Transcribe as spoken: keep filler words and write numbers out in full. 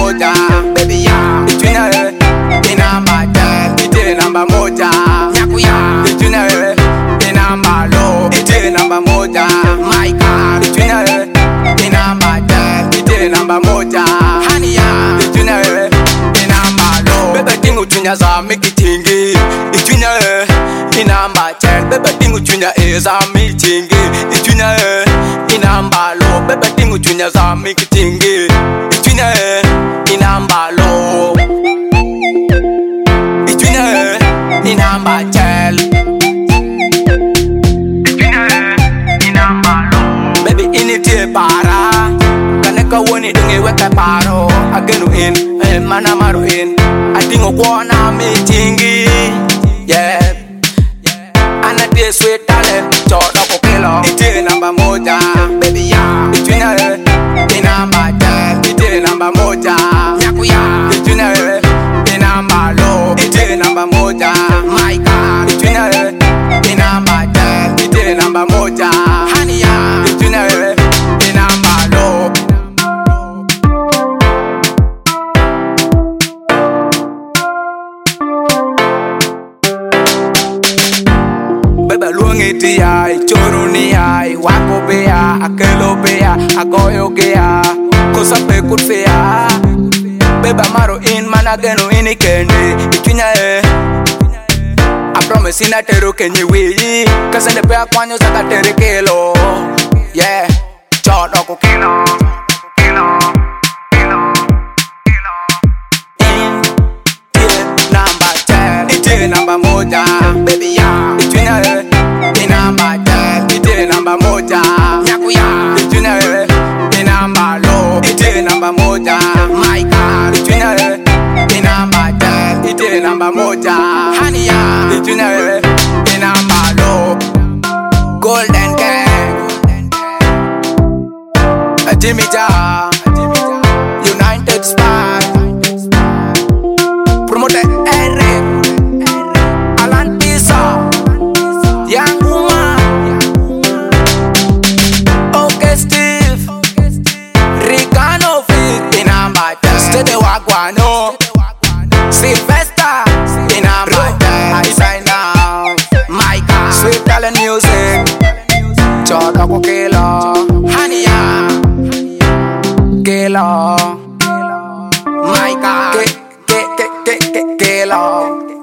moja, baby ya between her inamba ten, ite namba moja, nyakuya between her inamba low, ite namba moja, my car between her inamba ten, ite namba moja, honey ya between her inamba low, baby tingu tunya za mikitingi, between her inamba ten, baby tingu tunya eza mitingi, between her inamba low, baby tingu tunya za mikitingi, between her inamba low, between her inamba ten, between her inamba low, baby initi para, kaneka woni dungi weka paro, agenu in, eh mana maru in, atingo kuona mitingi, yeah. Anati sweet talent, chodo kokelo, ite namba moja, baby ya between her inamba ten, ite namba moja, nyakuya between her inamba low, ite namba moja, my car between her inamba ten, ite namba moja, honey ya between her inamba low. Beba luangiti ai, choro ni ai, wako bea, akelo bea, agoyo gea, kosa pe kutfea. Beba maro in manageno ini kende, itunya e. I promise ina tero kenye wii, kasende pea kwanyo zaka tere kelo. Yeah, chodo ko kilo, kilo, kilo, kilo. In, ite namba ten, ite namba moja, baby ya between her inamba ten, ite namba moja, nyakuya between her inamba low, ite namba moja, my car between her inamba ten, ite namba moja, honey ya between her inamba low. Golden gang, a Jimmy Ja, United Spy, promoter Eric, Alan Pisa, Young Woman, Okay Steve, Ricano Fit, inamba ten, Stede Wagwano, Sylvester, inamba ten, I sign now, my car, Sweet Talent Music, chodo ko kilo, honey ya, kilo, my car, ke ke ke ke ke kilo.